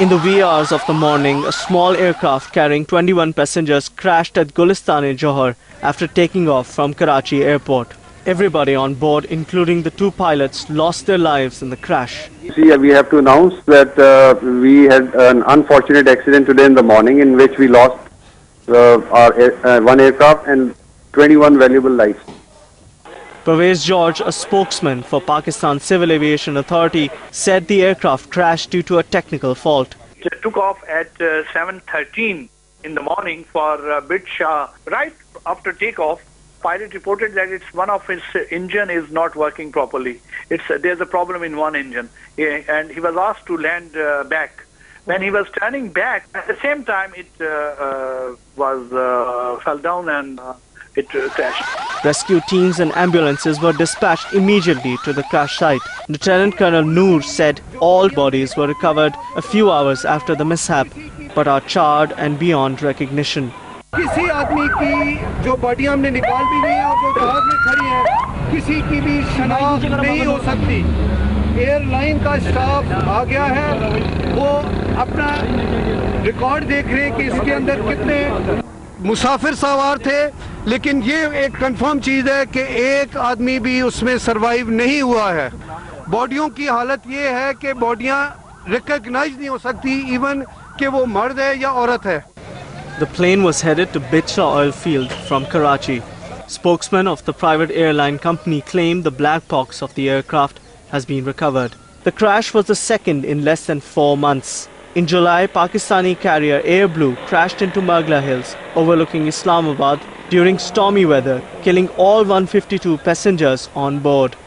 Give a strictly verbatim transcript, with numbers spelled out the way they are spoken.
In the wee hours of the morning, a small aircraft carrying twenty-one passengers crashed at Gulistan, Johor after taking off from Karachi airport. Everybody on board, including the two pilots, lost their lives in the crash. See, we have to announce that uh, we had an unfortunate accident today in the morning in which we lost uh, our air, uh, one aircraft and twenty-one valuable lives. Pervez George, a spokesman for Pakistan Civil Aviation Authority, said the aircraft crashed due to a technical fault. It took off at uh, seven thirteen in the morning for uh, Bit Shah. Right after takeoff, pilot reported that it's one of his uh, engine is not working properly. It's uh, there's a problem in one engine, yeah, and he was asked to land uh, back. When he was turning back, at the same time it uh, uh, was uh, fell down and uh, it uh, crashed. Rescue teams and ambulances were dispatched immediately to the crash site. Lieutenant Colonel Noor said all bodies were recovered a few hours after the mishap, but are charred and beyond recognition. किसी आदमी की जो बॉडियां हमने निकाल भी नहीं है और जो जहाज में खड़ी हैं, किसी की भी शनाख्त नहीं हो सकती। एयरलाइन का स्टाफ आ गया है, वो अपना रिकॉर्ड देख रहे हैं कि इसके अंदर कितने मुसाफिर सवार थे, लेकिन ये एक कंफर्म चीज़ है कि एक आदमी भी उसमें सरवाइव नहीं हुआ है। बॉडियों की हालत ये है कि बॉडियां रिकॉग्नाइज नहीं हो सकती, इवन कि वो मर्द है या औरत है। The plane was headed to Bit Shah oil field from Karachi. Spokesman of the private airline company claimed the black box of the aircraft has been recovered. The crash was the second in less than four months. In July, Pakistani carrier Air Blue crashed into Margla Hills overlooking Islamabad during stormy weather, killing all one hundred fifty-two passengers on board.